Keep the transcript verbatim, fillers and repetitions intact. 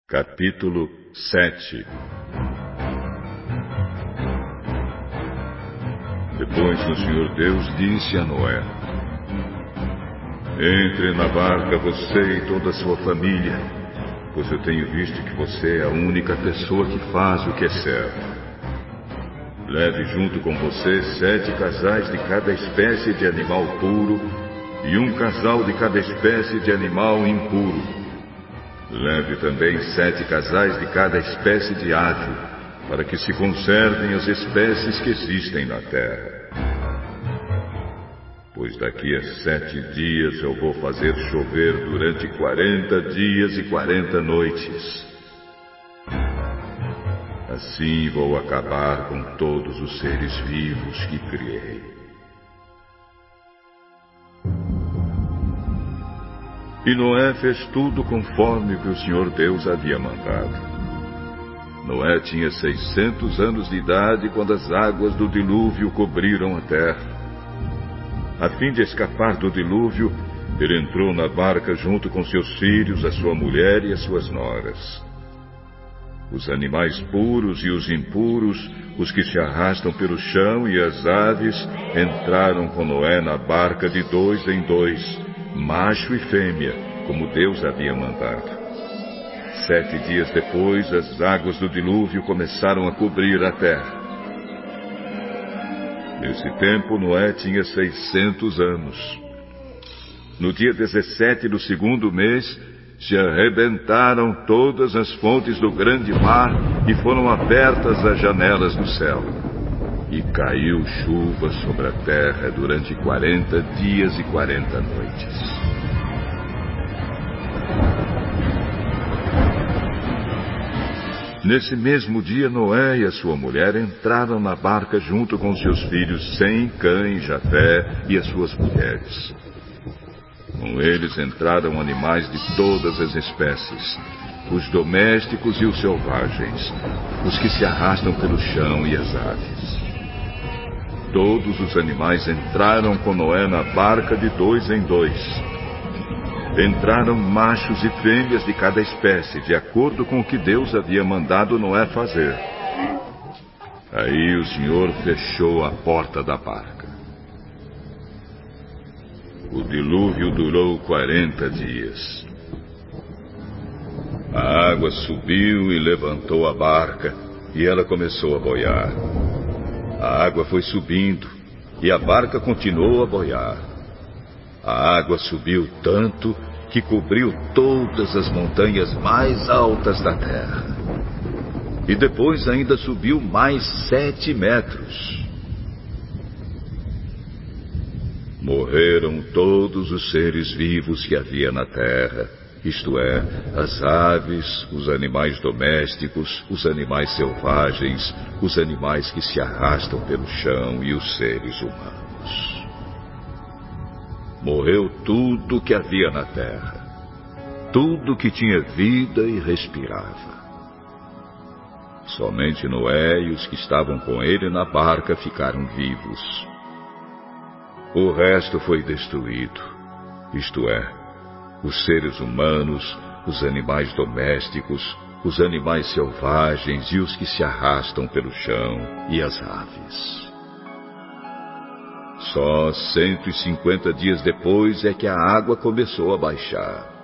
Capítulo sete. Depois o Senhor Deus disse a Noé: Entre na barca você e toda a sua família, pois eu tenho visto que você é a única pessoa que faz o que é certo. Leve junto com você sete casais de cada espécie de animal puro e um casal de cada espécie de animal impuro. Leve também sete casais de cada espécie de ave, para que se conservem as espécies que existem na terra. Pois daqui a sete dias eu vou fazer chover durante quarenta dias e quarenta noites. Assim vou acabar com todos os seres vivos que criei. E Noé fez tudo conforme o que o Senhor Deus havia mandado. Noé tinha seiscentos anos de idade quando as águas do dilúvio cobriram a terra. A fim de escapar do dilúvio, ele entrou na barca junto com seus filhos, a sua mulher e as suas noras. Os animais puros e os impuros, os que se arrastam pelo chão e as aves, entraram com Noé na barca de dois em dois, macho e fêmea, como Deus havia mandado. Sete dias depois, as águas do dilúvio começaram a cobrir a terra. Nesse tempo, Noé tinha seiscentos anos. No dia dezessete do segundo mês, se arrebentaram todas as fontes do grande mar e foram abertas as janelas do céu. E caiu chuva sobre a terra durante quarenta dias e quarenta noites. Nesse mesmo dia, Noé e a sua mulher entraram na barca junto com seus filhos Sem, Cã e Jafé e as suas mulheres. Com eles entraram animais de todas as espécies, os domésticos e os selvagens, os que se arrastam pelo chão e as aves. Todos os animais entraram com Noé na barca de dois em dois. Entraram machos e fêmeas de cada espécie, de acordo com o que Deus havia mandado Noé fazer. Aí o Senhor fechou a porta da barca. O dilúvio durou quarenta dias. A água subiu e levantou a barca, e ela começou a boiar. A água foi subindo, e a barca continuou a boiar. A água subiu tanto que cobriu todas as montanhas mais altas da terra. E depois ainda subiu mais sete metros. Morreram todos os seres vivos que havia na terra, isto é, as aves, os animais domésticos, os animais selvagens, os animais que se arrastam pelo chão e os seres humanos. Morreu tudo que havia na terra, tudo que tinha vida e respirava. Somente Noé e os que estavam com ele na barca ficaram vivos. O resto foi destruído, isto é, os seres humanos, os animais domésticos, os animais selvagens e os que se arrastam pelo chão e as aves. Só cento e cinquenta dias depois é que a água começou a baixar.